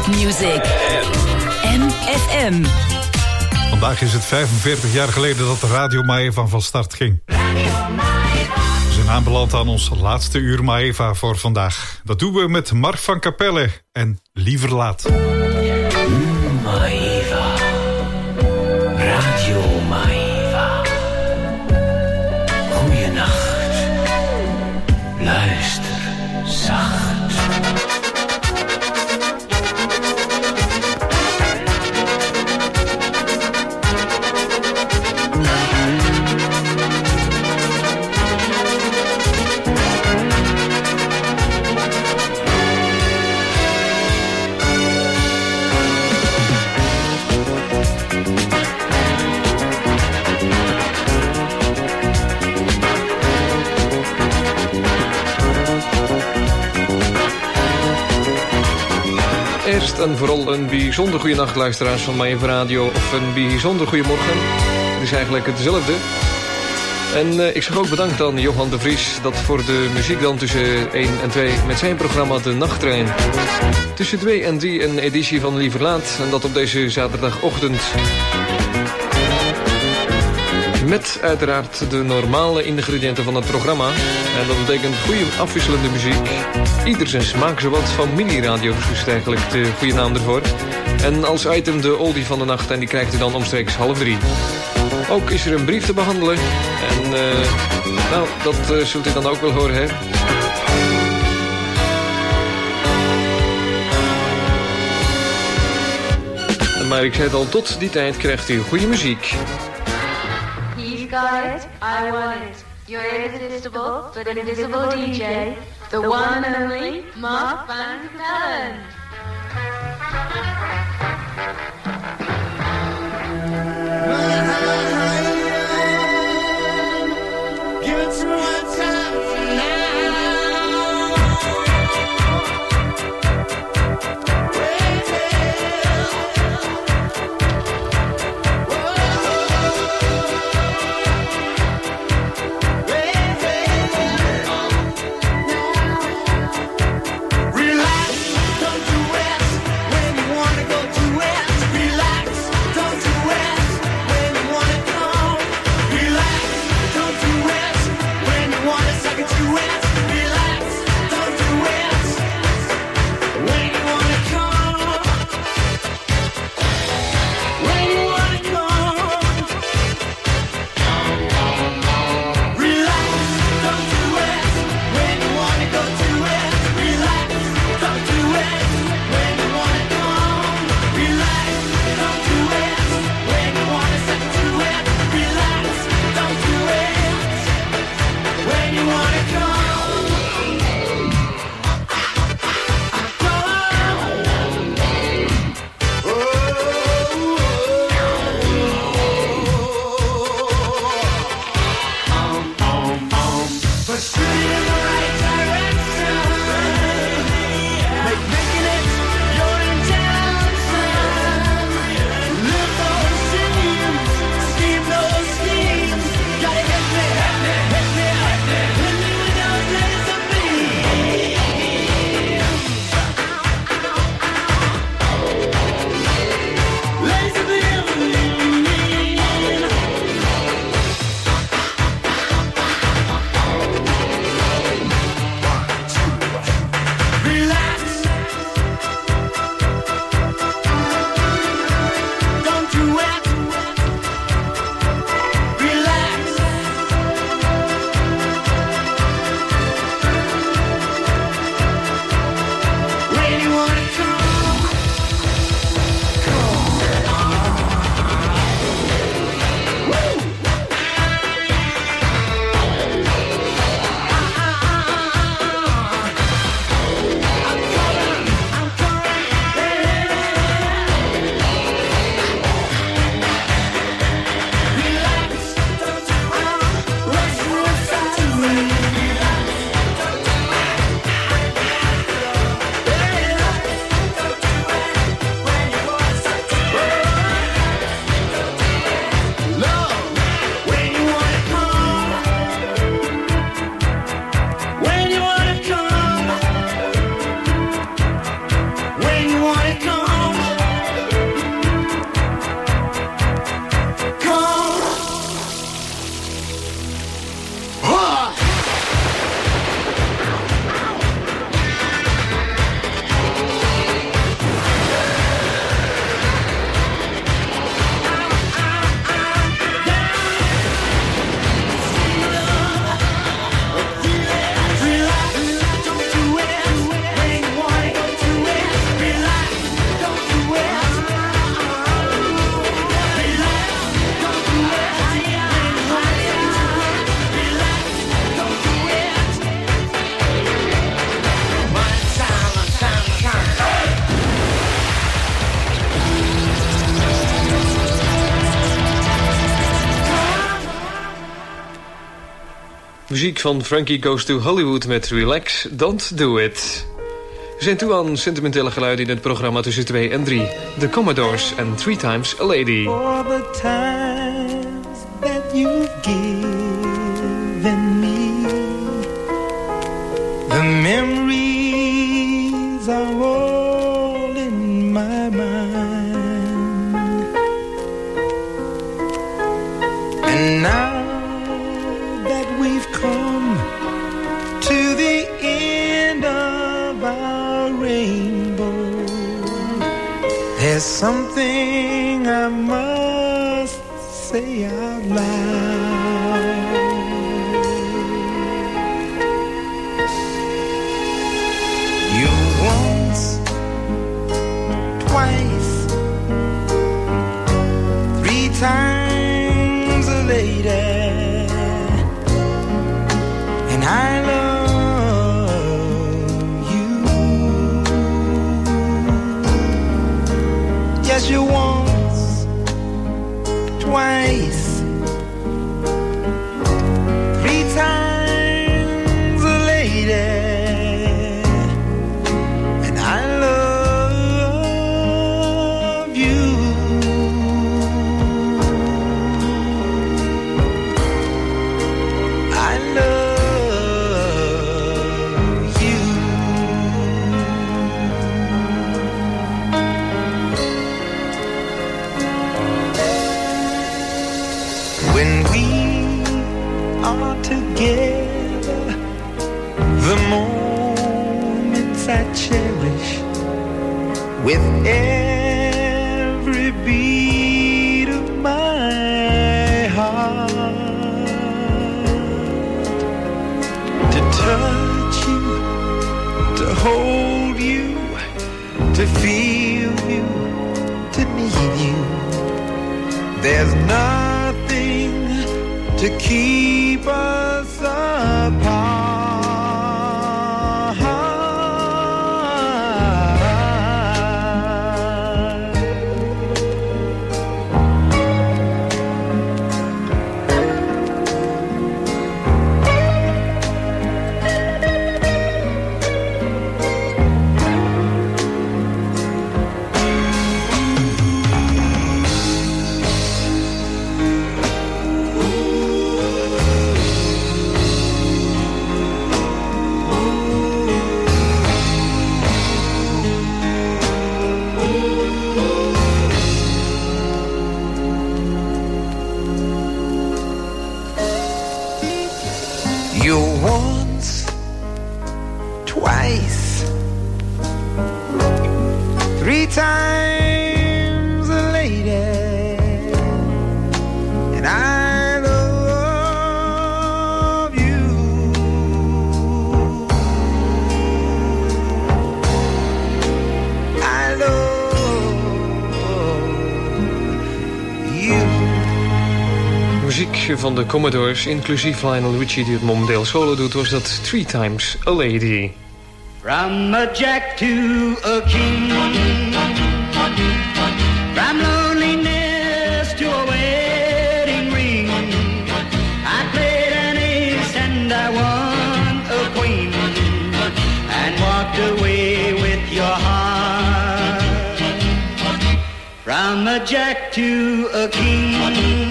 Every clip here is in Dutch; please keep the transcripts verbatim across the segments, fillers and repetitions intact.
Good music. M F M. Vandaag is het vijfenveertig jaar geleden dat de Radio Maeva van start ging. We zijn aanbeland aan ons laatste uur Maeva voor vandaag. Dat doen we met Mark van Capelle en Liever Laat. Maeva. Radio Maeva. Goeienacht. Luister zacht. Eerst en vooral een bijzonder goede nacht, luisteraars van Maeva Radio. Of een bijzonder goede morgen. Het is eigenlijk hetzelfde. En uh, ik zeg ook bedankt aan Johan de Vries... dat voor de muziek dan tussen één en twee... met zijn programma De Nachttrein. Tussen twee en drie een editie van Liever Laat. En dat op deze zaterdagochtend. Met uiteraard de normale ingrediënten van het programma. En dat betekent goede afwisselende muziek. Ieder zijn smaak, zowat familieradio is eigenlijk de goede naam ervoor. En als item de oldie van de nacht en die krijgt u dan omstreeks half drie. Ook is er een brief te behandelen. En uh, nou, dat uh, zult u dan ook wel horen, hè. Maar ik zei het al, tot die tijd krijgt u goede muziek. He's got it, I want it. Your irresistible but invisible D J, the one and only Mark van Capelle. Give it to me one time Relax, don't do it when you wanna go to it. muziek van Frankie Goes to Hollywood met Relax, Don't Do It. We zijn toe aan sentimentele geluiden in het programma tussen twee en drie. The Commodores en Three Times a Lady. For the times that you've given me, the memories are all in my mind. And now that we've come to the end of our rainbow, there's something I must say out loud. You once, twice, three times a lady, and I love you. Yes, you once, twice, three times a lady, and I love you. I love you. When we are together, the moments I cherish with every beat of my heart. To touch you, to hold you, to feel you, to need you. There's nothing to keep us apart. You once, twice, three times a lady, and I love you. I love you. Muziek van de Commodores, inclusief Lionel Richie die het momenteel solo doet, was dat Three Times a Lady. From a jack to a king, from loneliness to a wedding ring, I played an ace and I won a queen, and walked away with your heart. From a jack to a king,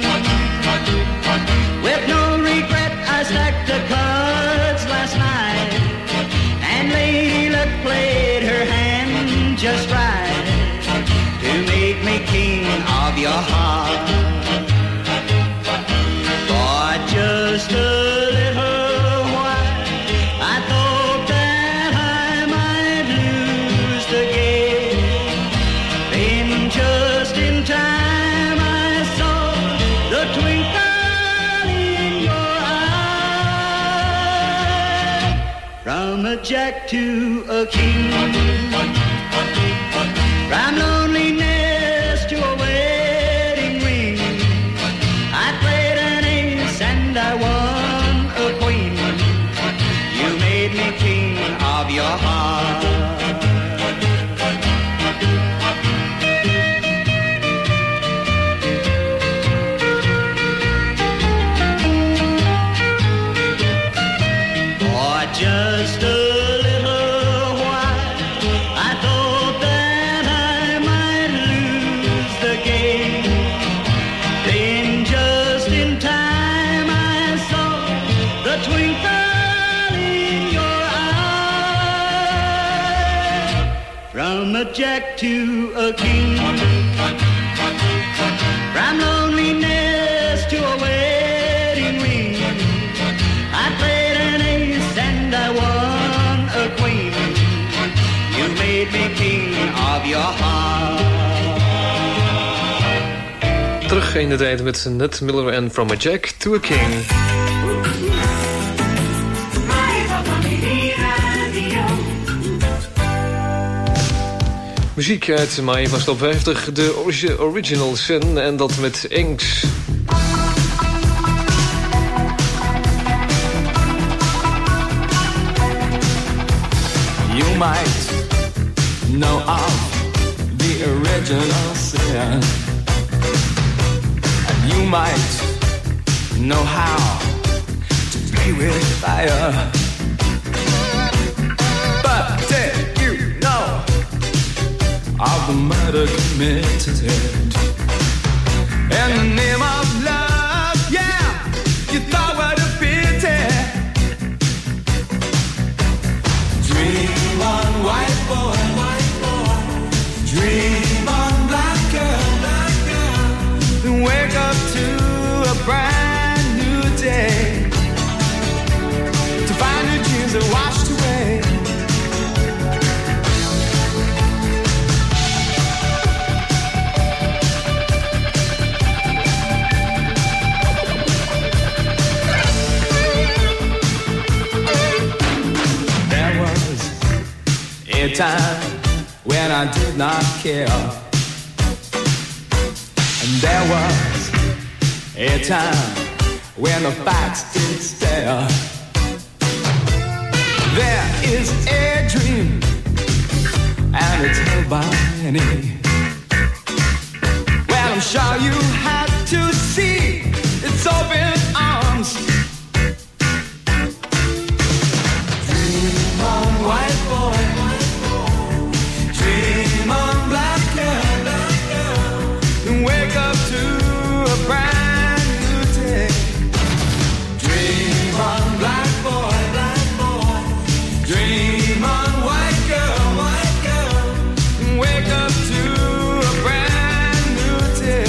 with no regret I stacked the cards last night, and Lady Luck played her hand just right to make me king of your heart. For just a little while I thought that I might lose the game, then just in time I saw the twinkle in your eye. From a jack to a king, from loneliness to a wedding ring, I played an ace and I won a queen. You made me king of your heart. from a jack to a king. From loneliness to a wedding ring. I played an ace and I won a queen. You made me king of your heart. Terug in de tijd met Ned Miller en From a Jack to a King. Muziek uit mei was top vijftig, de origi- Original Sin en dat met Inks. You might know of the original sin. And you might know how to play with fire. But did you know of the murder committed in the name of love? Yeah, you thought what a pity. Dream on, white boy, white boy. Dream on, black girl, black girl. And wake up to a brand new day, to find your dreams are washed away. A time when I did not care, and there was a time when the facts did stare. There is a dream, and it's held by many. Well, I'm sure you had to see its open arms. Dream on, white boy. Dream on, black girl, black girl, and wake up to a brand new day. Dream on, black boy, black boy. Dream on, white girl, white girl, and wake up to a brand new day.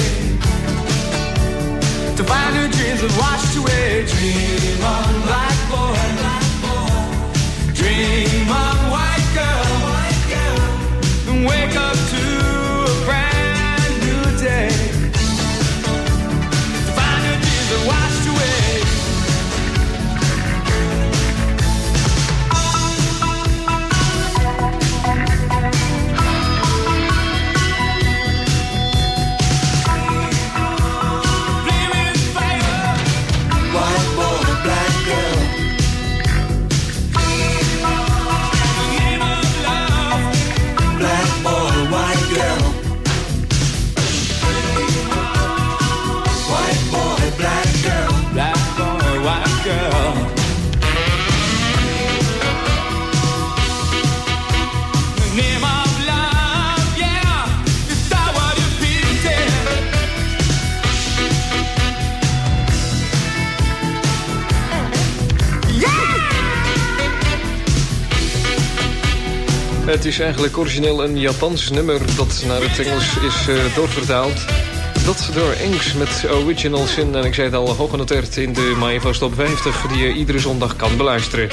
To find your dreams have washed away. Dream on, black boy, black boy. Dream on, white girl, white girl. Wake up to a brand new day. Find your dreams are washed away. Flaming fire. White boy, black girl. Name of love. Black boy, white girl. White boy, black girl. Black boy, white girl. The name of love, yeah. It's not what you painted. Yeah! Het is eigenlijk origineel een Japans nummer dat naar het Engels is uh, doorvertaald. Dat door Inks met Original Sin. En ik zei het al, hoog genoteerd in de Maïvas Top vijftig... die je iedere zondag kan beluisteren.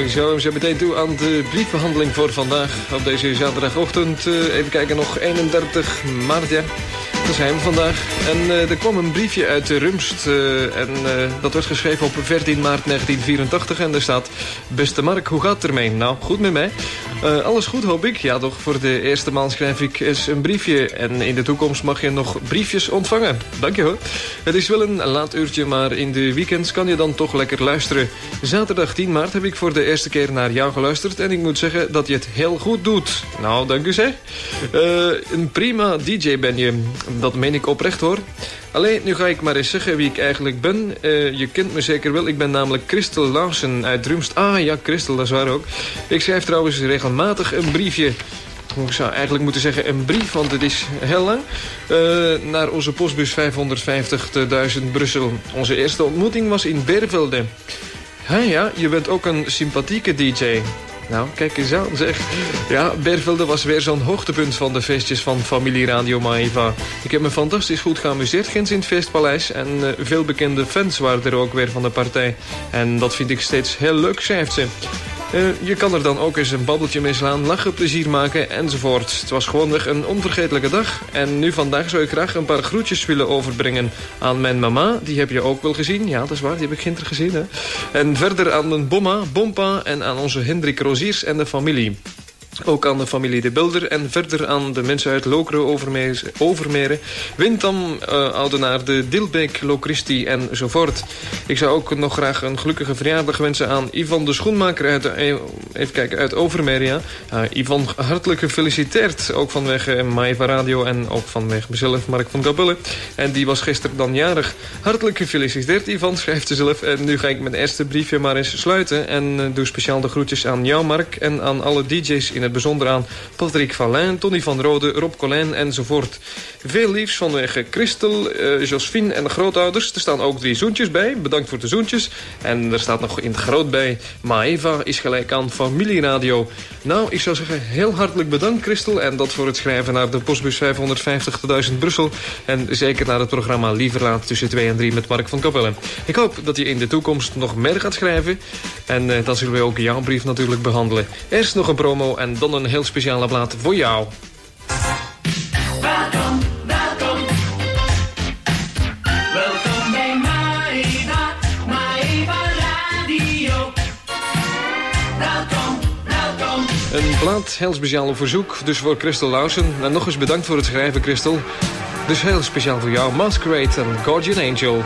Zo, we zijn meteen toe aan de briefbehandeling voor vandaag. Op deze zaterdagochtend. Uh, even kijken, nog eenendertig maart, ja. Dat zijn we vandaag. En uh, er kwam een briefje uit de Rumst. Uh, en uh, dat werd geschreven op veertien maart negentien vierentachtig. En daar staat: Beste Mark, hoe gaat het ermee? Nou, goed met mij. Uh, alles goed, hoop ik. Ja, toch, voor de eerste maand schrijf ik eens een briefje. En in de toekomst mag je nog briefjes ontvangen. Dank je hoor. Het is wel een laat uurtje, maar in de weekends kan je dan toch lekker luisteren. Zaterdag tien maart heb ik voor de eerste keer naar jou geluisterd. En ik moet zeggen dat je het heel goed doet. Nou, dank u zeg. Uh, een prima D J ben je. Dat meen ik oprecht hoor. Alleen, nu ga ik maar eens zeggen wie ik eigenlijk ben. Uh, je kent me zeker wel. Ik ben namelijk Christel Larsen uit Rumst. Ah ja, Christel, dat is waar ook. Ik schrijf trouwens regelmatig een briefje. Ik zou eigenlijk moeten zeggen een brief, want het is heel lang. Uh, naar onze postbus vijfhonderdvijftig te duizend Brussel. Onze eerste ontmoeting was in Bervelde. Ja, ja, je bent ook een sympathieke D J. Nou, kijk eens aan, zeg. Ja, Bervelde was weer zo'n hoogtepunt van de feestjes van familie Radio Maeva. Ik heb me fantastisch goed geamuseerd, ginds in het feestpaleis. En uh, veel bekende fans waren er ook weer van de partij. En dat vind ik steeds heel leuk, schrijft ze. Uh, je kan er dan ook eens een babbeltje mee slaan, lachen, plezier maken enzovoort. Het was gewoonweg een onvergetelijke dag. En nu vandaag zou ik graag een paar groetjes willen overbrengen aan mijn mama. Die heb je ook wel gezien. Ja, dat is waar, die heb ik gisteren gezien. Hè? En verder aan mijn bomma, bompa en aan onze Hendrik Roziers en de familie. Ook aan de familie De Bilder en verder aan de mensen uit Lokeren, Overmeren, Overmeren Windam, uh, Oudenaarde, Dilbeek, Locristi enzovoort. Ik zou ook nog graag een gelukkige verjaardag wensen aan Ivan de Schoenmaker uit, uh, even kijken, uit Overmeren. Uh, Ivan, hartelijk gefeliciteerd, ook vanwege Maeva Radio en ook vanwege mezelf, Mark van Capelle. En die was gisteren dan jarig. Hartelijk gefeliciteerd, Ivan, schrijft ze zelf. En nu ga ik mijn eerste briefje maar eens sluiten en uh, doe speciaal de groetjes aan jou, Mark, en aan alle D J's in het bijzonder aan Patrick Valijn, Tony van Rode, Rob Colijn enzovoort. Veel liefs vanwege Christel, uh, Josephine en de grootouders. Er staan ook drie zoentjes bij. Bedankt voor de zoentjes. En er staat nog in het groot bij: Maeva is gelijk aan familieradio. Nou, ik zou zeggen heel hartelijk bedankt, Christel. En dat voor het schrijven naar de postbus vijfhonderdvijftig te duizend Brussel. En zeker naar het programma Lieverlaat tussen twee en drie met Mark van Capelle. Ik hoop dat je in de toekomst nog meer gaat schrijven. En uh, dan zullen we ook jouw brief natuurlijk behandelen. Eerst nog een promo en dan een heel speciale plaat voor jou. Welkom, welkom. Welkom bij Maeva, Maeva Radio. Welkom, welkom. Een plaat heel speciaal op verzoek, dus voor Christel Lausen. En nog eens bedankt voor het schrijven, Christel. Dus heel speciaal voor jou, Masquerade en Guardian Angel.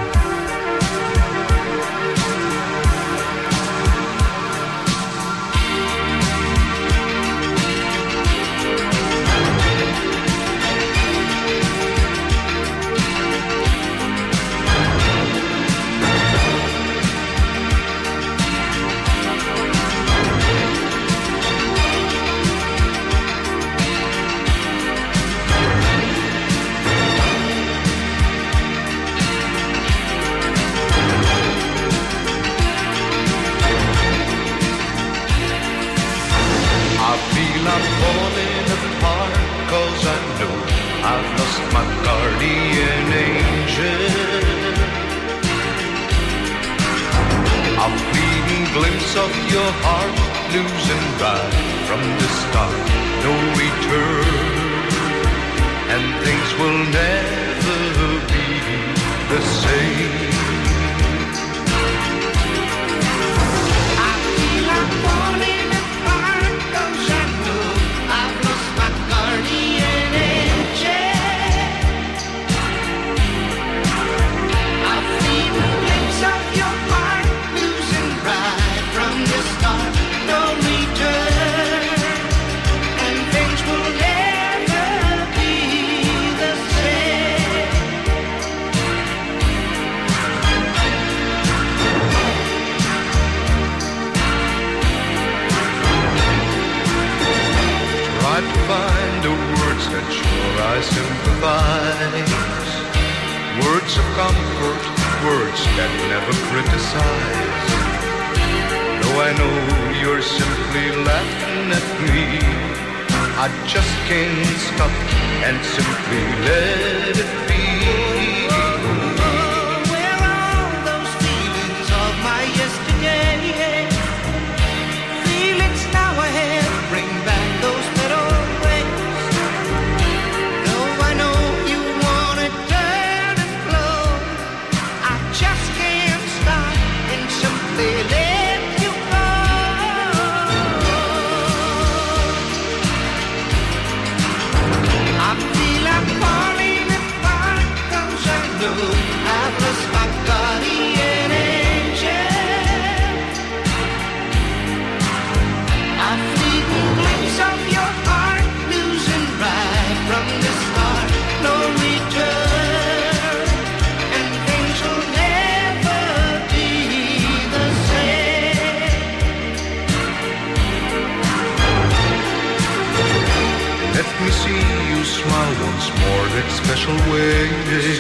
once more that special way.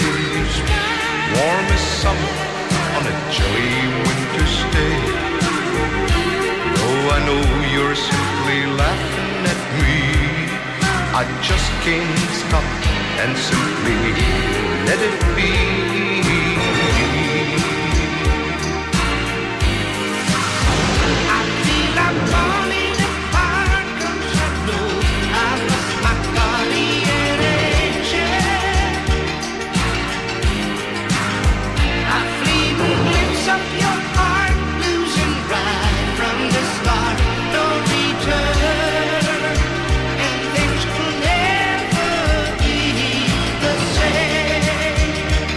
Warm as summer on a chilly winter's day. Though I know you're simply laughing at me, I just can't stop and simply let it be. I feel I'm falling apart 'cause I know I've lost my guardian angel. A fleeting glimpse of your heart, losing right from the start, no return, and things will never be the same.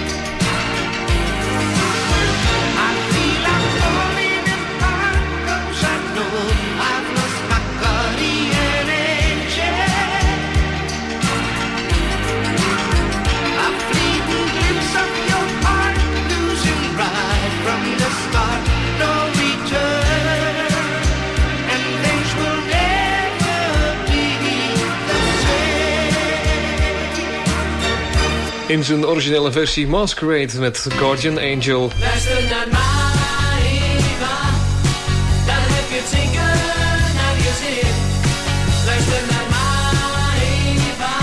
I feel I'm falling apart 'cause I know I've lost my guardian angel. A fleeting glimpse of your heart, losing right from the start, no return, and things will never be the same. In zijn originele versie Masquerade met Guardian Angel. Luister naar Maiva, dan heb je het zeker naar je zin. Luister naar Maiva.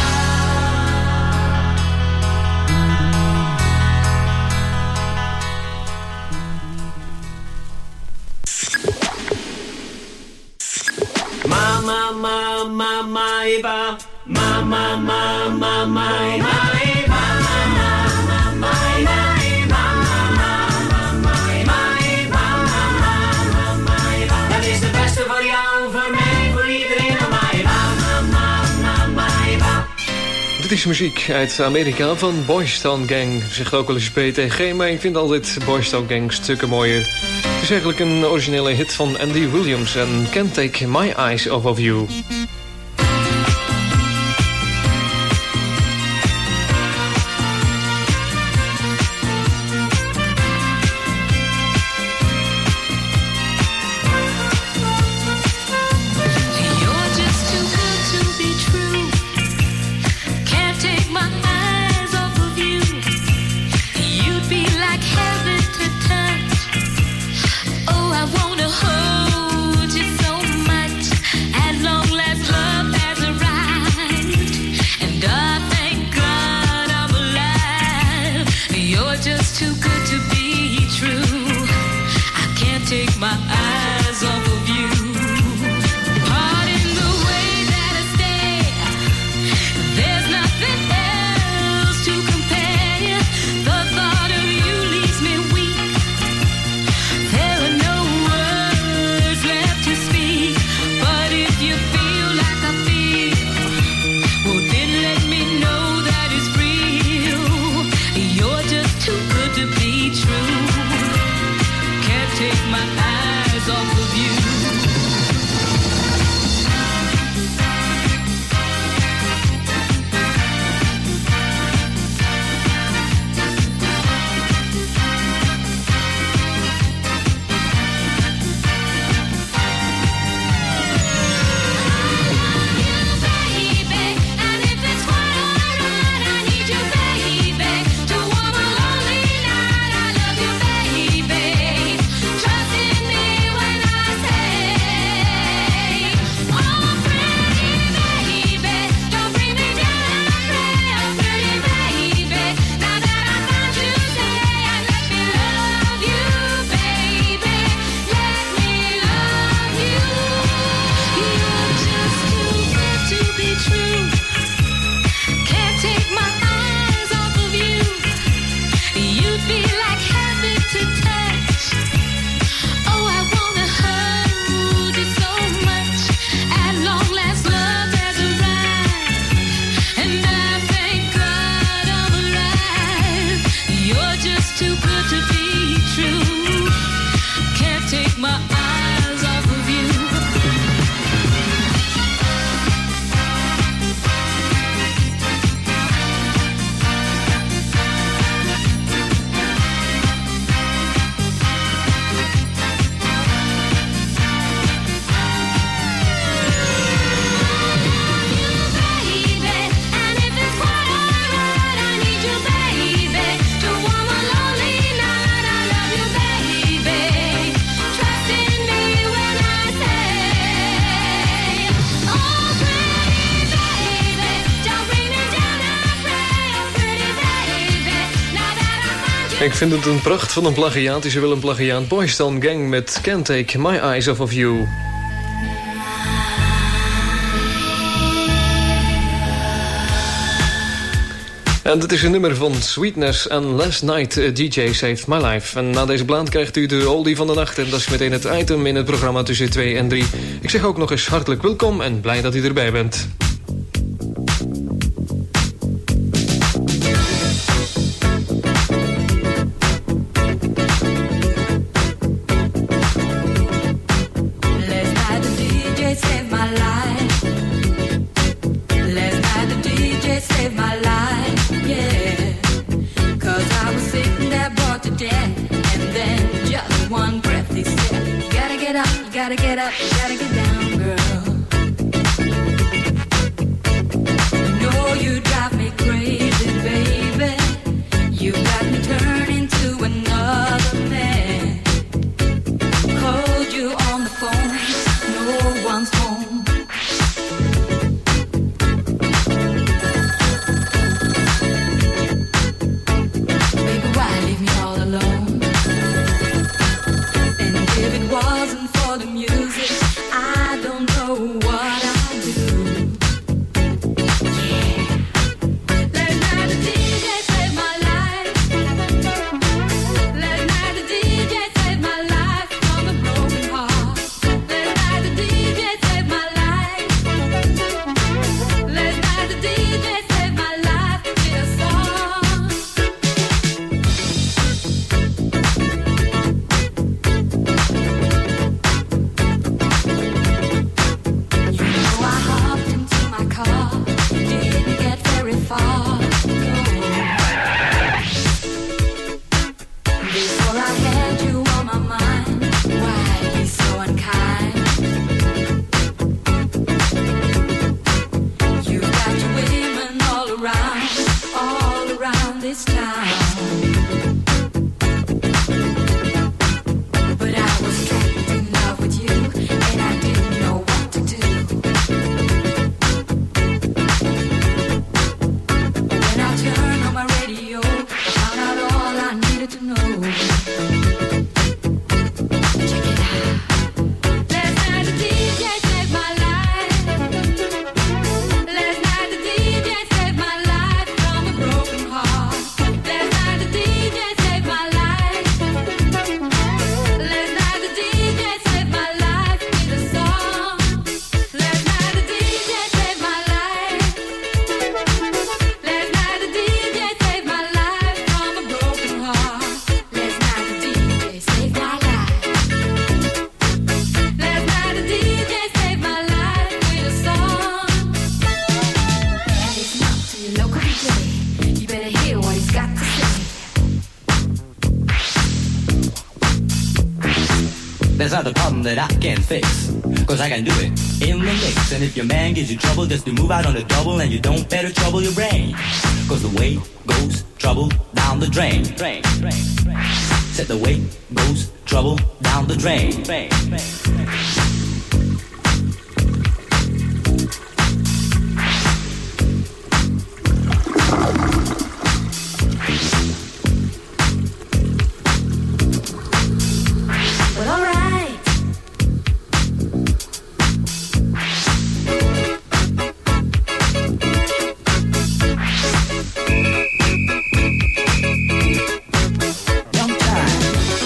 Mama, mama, Maiva. Mama, mama, Maiva. Dat is de beste voor jou, voor mij, voor iedereen. Dit is muziek uit Amerika van Boys Town Gang. Zegt ook wel eens B T G, maar ik vind altijd Boys Town Gang stukken mooier. Het is eigenlijk een originele hit van Andy Williams en Can't Take My Eyes Off of You. You're just too good to be true. Can't take my eyes off of you. You'd be like heaven to touch. Oh, I wanna hold you so much. At long last. Ik vind het een pracht van een plagiaat. Is er wel een plagiaat? Boys Town Gang met Can't Take My Eyes Off of You. En dit is een nummer van Sweetness en Last Night D J Saved My Life. En na deze plaat krijgt u de oldie van de nacht. En dat is meteen het item in het programma tussen twee en drie. Ik zeg ook nog eens hartelijk welkom en blij dat u erbij bent. Gotta get up, gotta get down, girl. You know you drive me crazy, baby. You got me turning to another man. Called you on the phone, no one's home. Baby, why leave me all alone? And if it wasn't for the music, I don't know what I'd do. Yeah. Last night the D J saved my life. Last night the D J saved my life from a broken heart. Last night the D J saved my life. Last night the D J saved my life with a song. I hopped into my car, didn't get very far. Before I had you on my mind, why be so unkind? You got your women all around, all around this town. But I was trapped in love with you, and I didn't know what to do. When I turned on my radio, I found out all I needed to know. Check it out. Last night the D J saved my life. Last night the D J saved my life from a broken heart. Last night the D J saved my life. Last night the D J saved my life with a song. Last night the D J saved my life. Last night the D J saved my life from a broken heart. Last night the D J saved my life. Last night the D J saved my life with a song. And listen up to your local D J. You better hear what he's got to say. There's not a problem that I can't fix, cause I can do it in the mix. And if your man gives you trouble, just to move out on the double, and you don't better trouble your brain, cause the weight goes trouble down the drain. Drain, drain, drain. Said the weight goes trouble down the drain. Drain, drain, drain. Well, alright. Young time.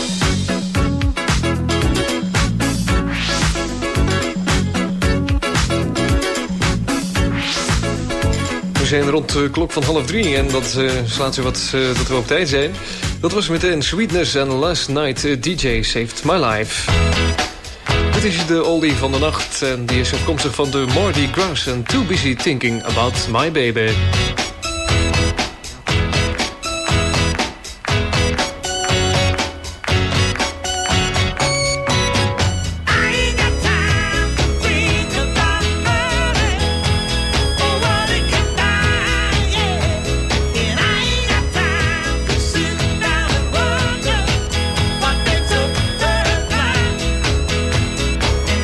We zijn rond de klok van half drie en dat uh, slaat u wat uh, dat we op tijd zijn. Dat was meteen Sweetness en Last Night uh, D J Saved My Life. Dit is de oldie van de nacht en die is afkomstig van de Mardi Gras en Too Busy Thinking About My Baby.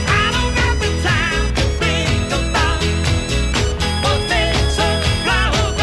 Flower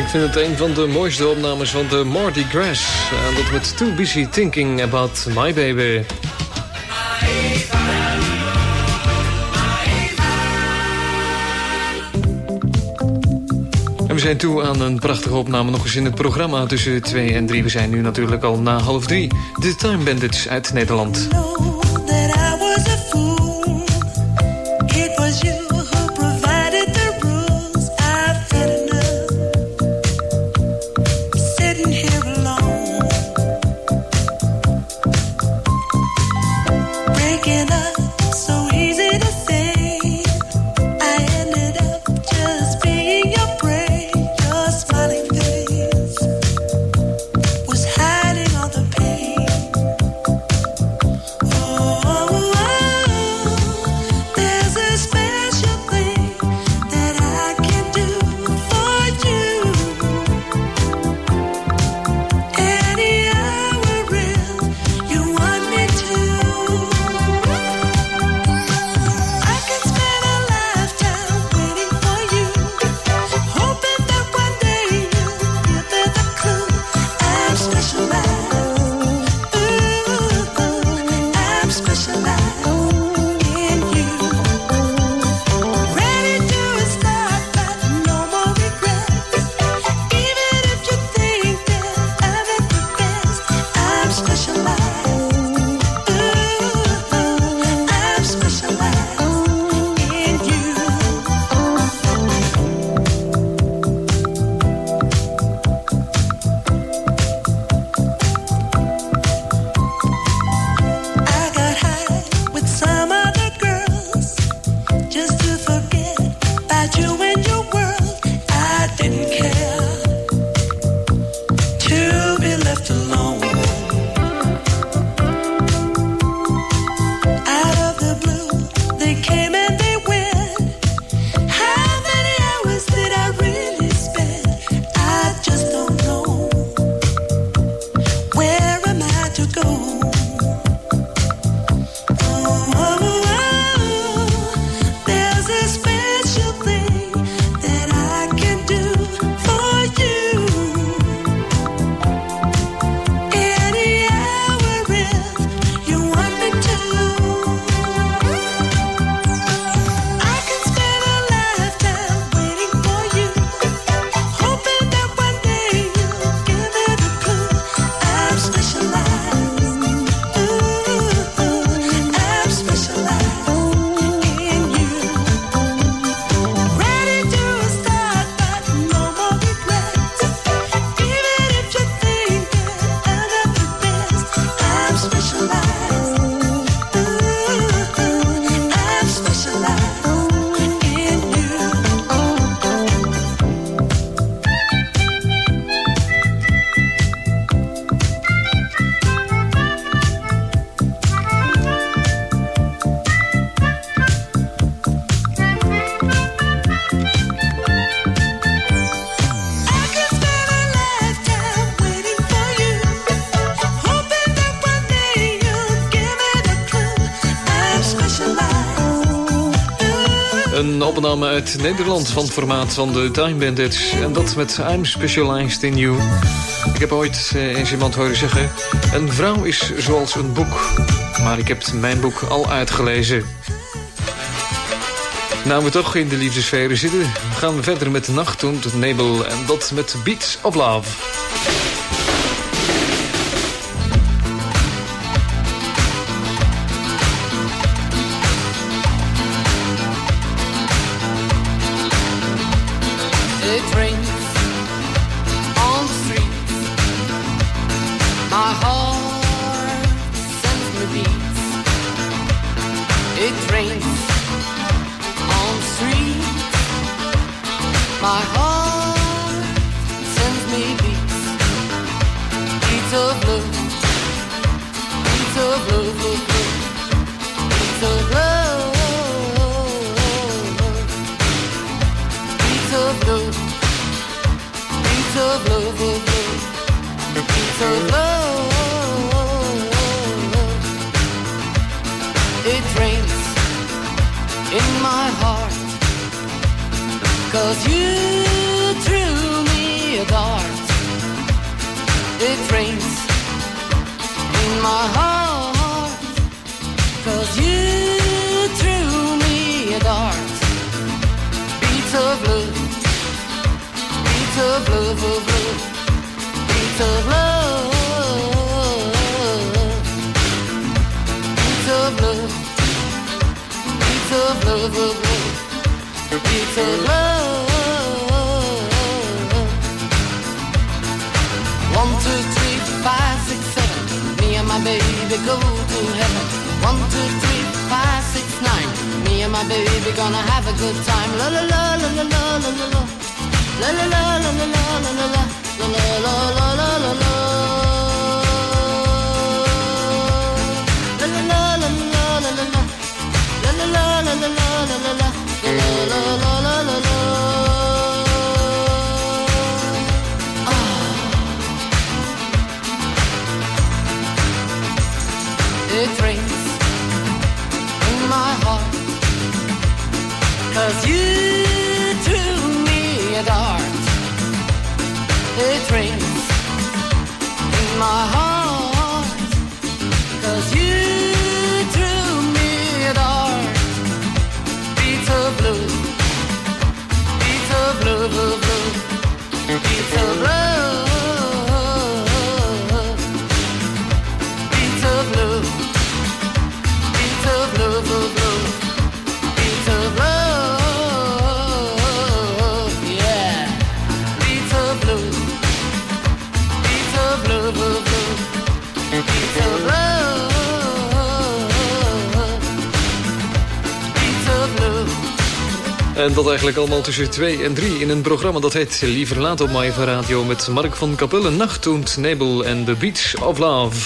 ik vind het een van de mooiste opnames van de Mardi Gras. En dat met Too Busy Thinking About My Baby. En we zijn toe aan een prachtige opname nog eens in het programma tussen twee en drie. We zijn nu natuurlijk al na half drie. De Time Bandits uit Nederland. Een opname uit Nederland van het formaat van de Time Bandits. En dat met I'm Specialized in You. Ik heb ooit eh, eens iemand horen zeggen: een vrouw is zoals een boek. Maar ik heb mijn boek al uitgelezen. Nou, we toch in de liefdesfeer zitten, gaan we verder met Nacht und Nebel. En dat met Beats of Love. It rains on the streets. My heart sends me beats. It rains on the streets. My heart sends me beats. Beats of love. Beats of love, love, love. Beats of love. Beats of love. Beats of love, love, love. Beats of love. It rains in my heart, 'cause you threw me a It rains in my heart, 'cause you threw me a dart. Beats of love, beats of love, of love, beats of love, beats of love, beats of love, of love, beats of love. One, two, three, five, six, seven. Me and my baby go to heaven. One, two, three, five, six, nine. Me and my baby gonna have a good time. La la la la la la la la la. La la la la la la la la la. La la la la la la la. La la la la la la la la. La la la la la la la la la. La la la la la la. It rains in my heart, 'cause you threw me a dart. It rains in my heart, 'cause you threw me a dart. Beats of love, beats of love, of love, beats of love, beats of love. Of love, of love, beats of love, yeah. Beats of love, beats of love, of love, beats of love, beats of love. En dat eigenlijk allemaal tussen twee en drie in een programma dat heet Liever Laat op Maiva Radio met Mark van Capelle, Nacht und Nebel en The Beats of Love.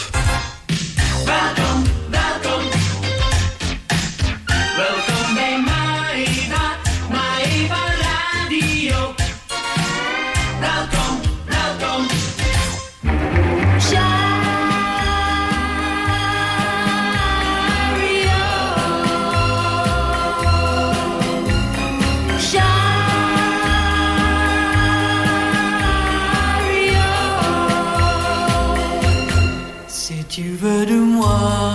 Tu veux de moi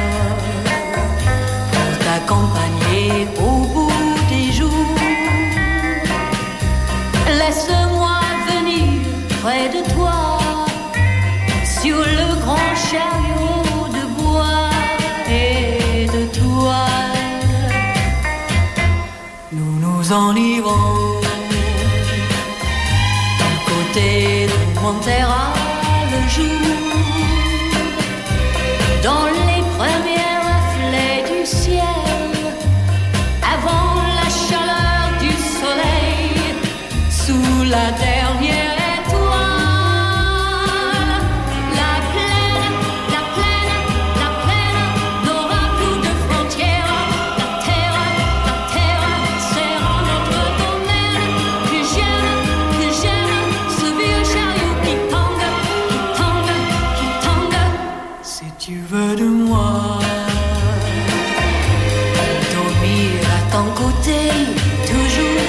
pour t'accompagner au bout des jours. Laisse-moi venir près de toi sur le grand chariot de bois et de toile. Nous nous en irons d'un côté de Montserrat le jour. Dans les premiers reflets du ciel, avant la chaleur du soleil, sous la dernière étoile, la plaine, la plaine, la plaine n'aura plus de frontières. La terre, la terre sera notre domaine. Que j'aime, que j'aime ce vieux chariot qui tangue, qui tangue, qui tangue. Si tu veux de moi, dormir à ton côté toujours.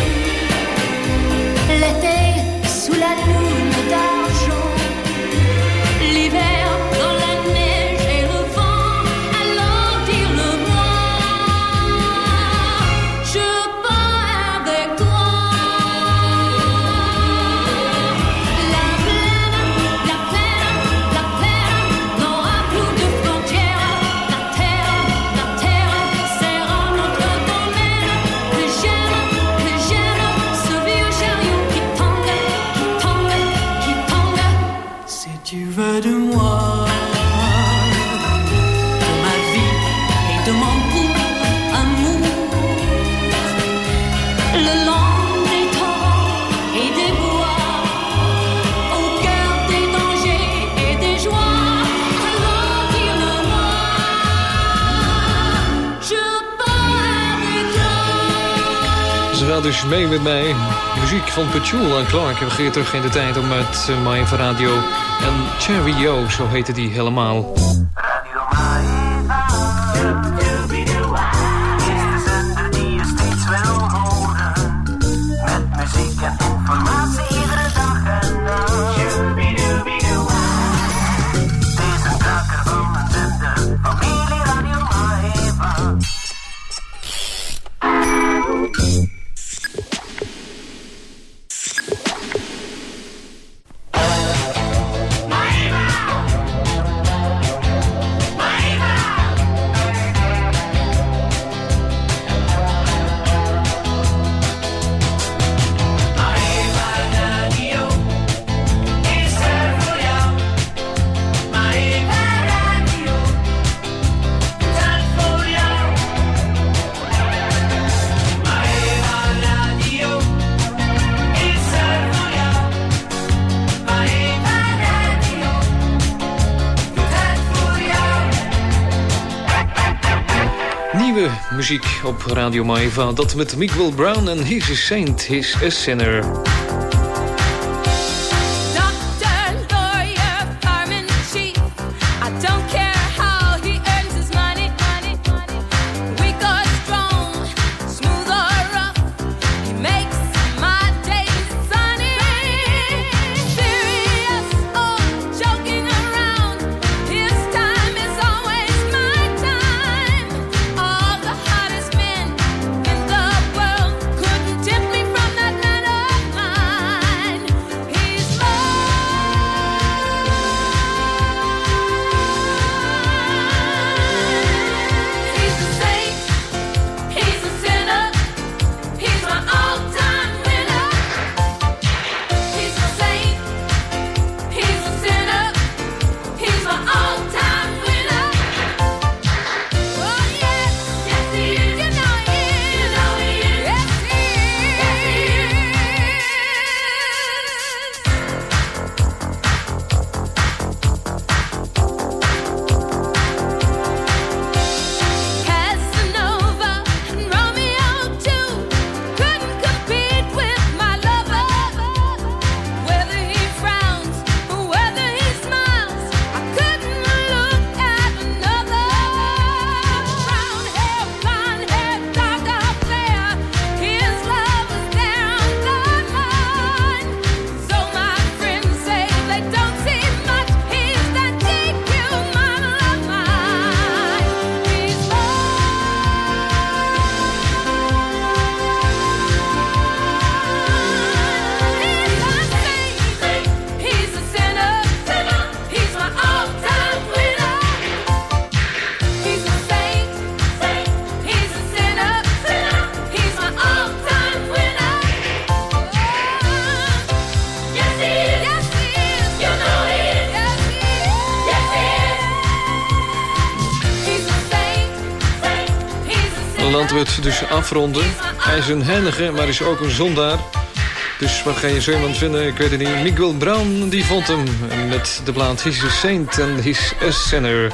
L'été sous la lune d'argent, l'hiver dans la neige et le vent. Alors dis-le-moi, je pars avec toi. La plaine, la plaine, la plaine n'aura plus de frontières. La terre, la terre sera notre domaine. Que j'aime, que j'aime ce vieux chariot qui tangue, qui tangue, qui tangue. Si tu veux de moi, de ma vie et de mon court amour, le long des torrents et des bois, au cœur des dangers et des joies. Alors dis-le-moi, je pars avec toi. Ze gaat dus mee met mij. Muziek van Petula en Clark. En we gaan terug in de tijd om met uh, Maiva Radio. En Cherry O, zo heette die helemaal. Met muziek en informatie iedere dag en nacht. nieuwe muziek op Radio Maeva. Dat met Miguel Brown en He's a Saint, He's a Sinner. Laten we het dus afronden. Hij is een heilige, maar is ook een zondaar. Dus waar ga je zo iemand vinden? Ik weet het niet. Miguel Brown, die vond hem met de plaat He's a Saint and He's a Sinner.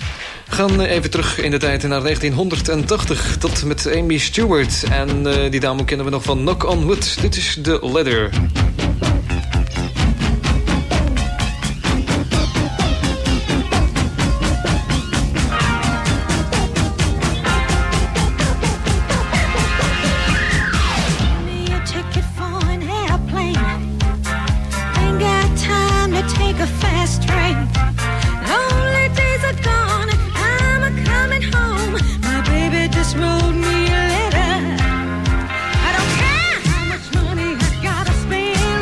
We gaan even terug in de tijd naar negentienhonderdtachtig. Tot met Amy Stewart. En uh, die dame kennen we nog van Knock on Wood. Dit is The Ladder. Wrote me a letter. I don't care how much money I gotta spend.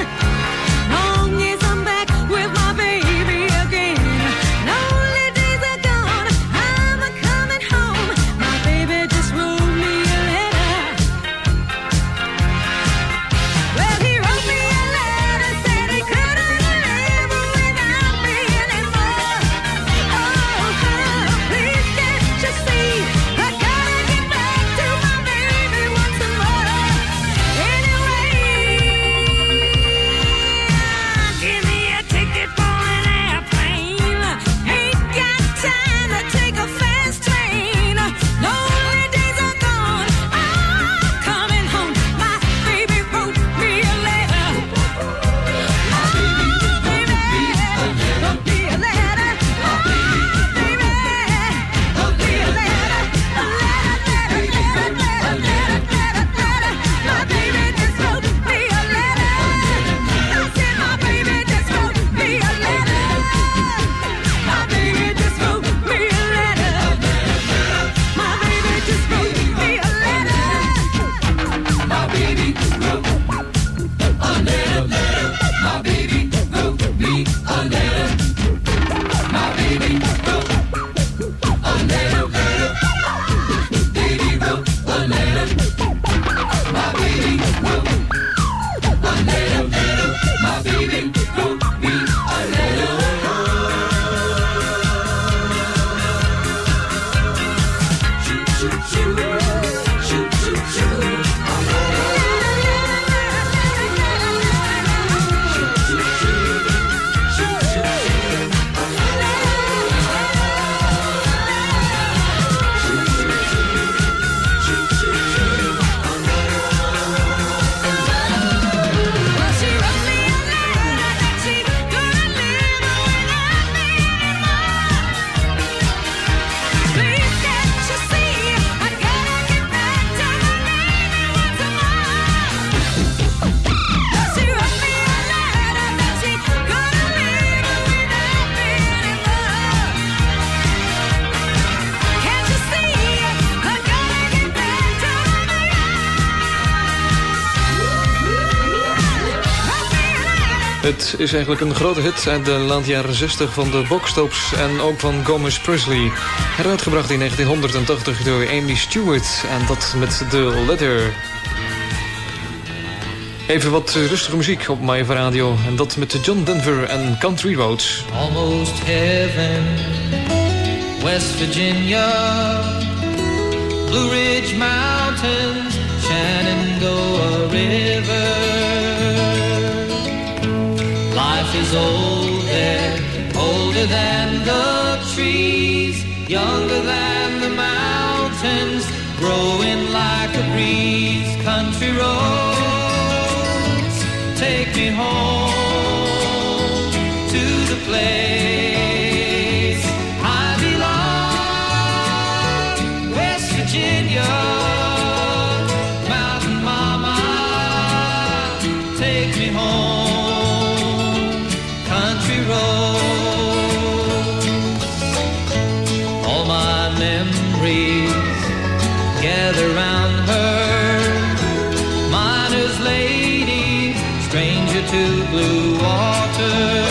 Het is eigenlijk een grote hit uit de late jaren zestig van de Boxtops en ook van Gomez Presley. Heruitgebracht in negentienhonderdtachtig door Amy Stewart en dat met The Letter. Even wat rustige muziek op Maeva Radio en dat met John Denver en Country Roads. Almost heaven, West Virginia, Blue Ridge Mountains, Shenandoah River. Life is old there, older than the trees, younger than the mountains, growing like a breeze. Country roads, take me home to the place I belong, West Virginia. Mountain mama, take me home, country roads. All my memories gather round her, miner's lady, stranger to blue water.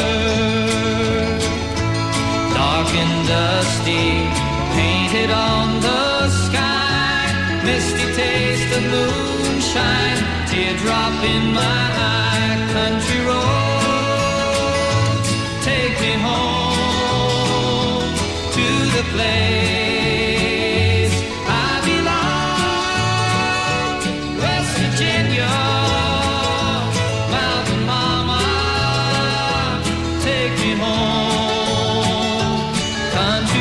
Dark and dusty, painted on the sky, misty taste of moonshine, teardrop in my eye. Country roads, take me home to the place I belong, West Virginia. Mountain mama, take me home, country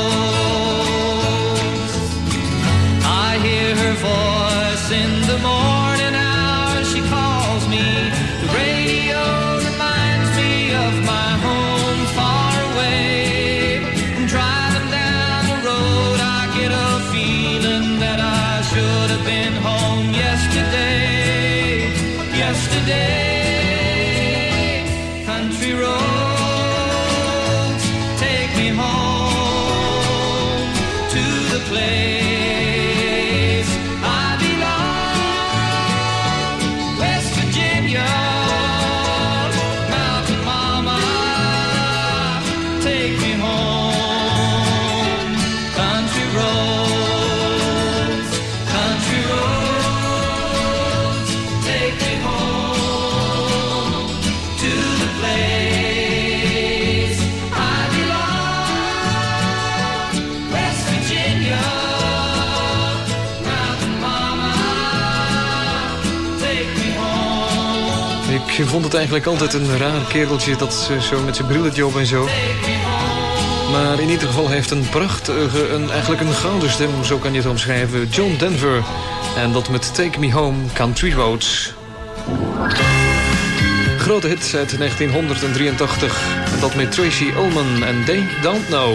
roads. I hear her voice in the morning hour, she calls me. The radio reminds me of my home far away. Driving down the road, I get a feeling that I should have been home yesterday, yesterday. Country roads, take me home to the place I belong, West Virginia. Mountain mama, take me home, country roads, country roads, take me home to the place I belong, West Virginia. Mountain mama, take me home. Ik vond het eigenlijk altijd een raar kereltje, dat eh, zo met zijn brilletje op en zo. Maar in ieder geval heeft een prachtige, een, eigenlijk een gouden stem, zo kan je het omschrijven. John Denver. En dat met Take Me Home, Country Roads. Grote hit uit negentienhonderddrieëntachtig. En dat met Tracy Ullman en They Don't Know.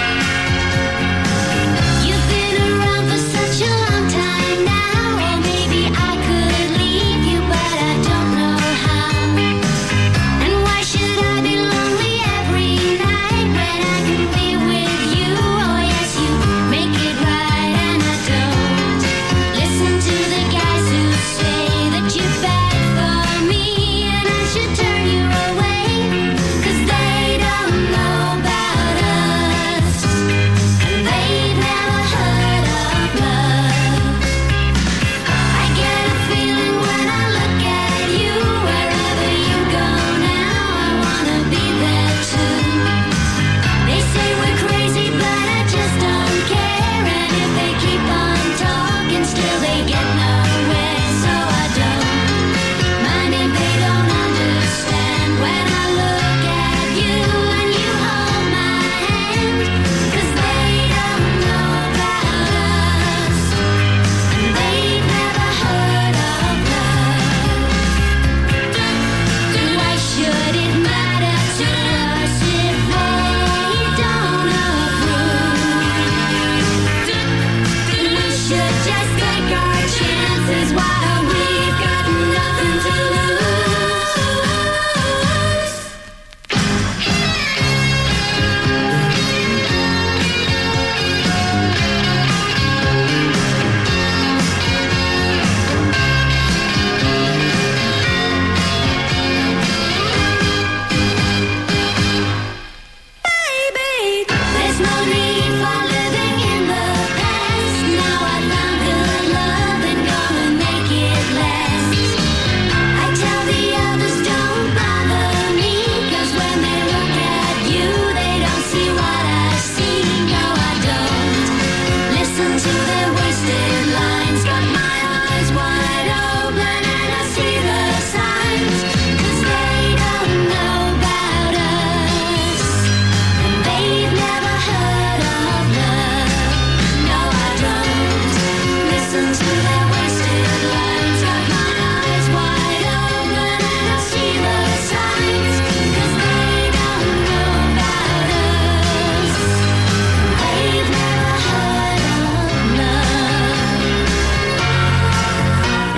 You've been around for such a long time now. Or maybe I could leave you, but I don't know how. And why should I be lonely every night when I can be with you? Oh yes, you make it right and I don't. Listen to the guys who say that you're bad for me and I should turn you away. 'Cause they don't know about us.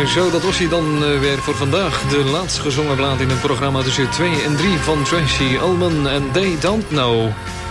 Zo, dat was hij dan uh, weer voor vandaag. De laatst gezongen plaat in het programma tussen twee en drie van Tracy Ullman en They Don't Know.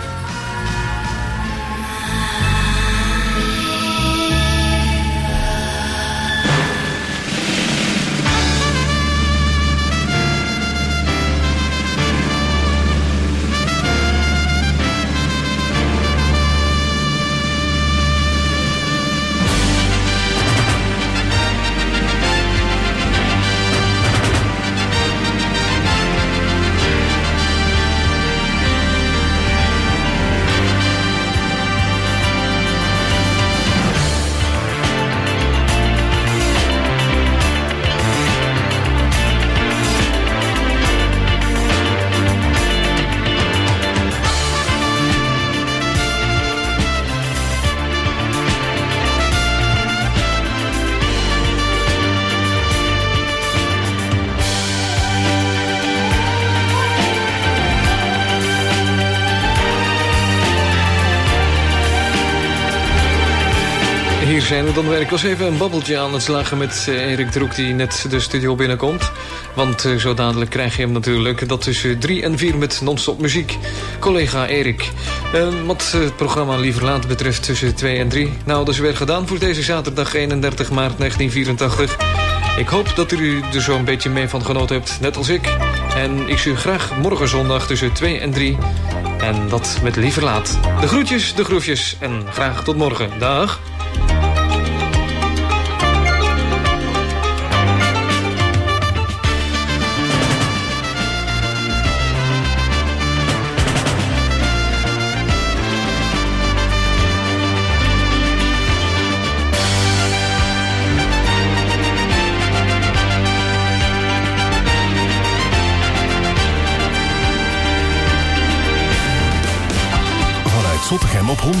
Hier zijn we dan weer. Ik was even een babbeltje aan het slagen met uh, Erik Droek die net de studio binnenkomt. Want uh, zo dadelijk krijg je hem natuurlijk. Dat tussen drie en vier met non-stop muziek. Collega Erik. Uh, wat uh, het programma Liever Laat betreft tussen twee en drie. Nou, dat is weer gedaan voor deze zaterdag eenendertig maart negentien vierentachtig. Ik hoop dat u er zo'n beetje mee van genoten hebt, net als ik. En ik zie u graag morgen zondag tussen twee en drie. En dat met Liever Laat. De groetjes, de groefjes en graag tot morgen. Dag. Zottegem op honderd.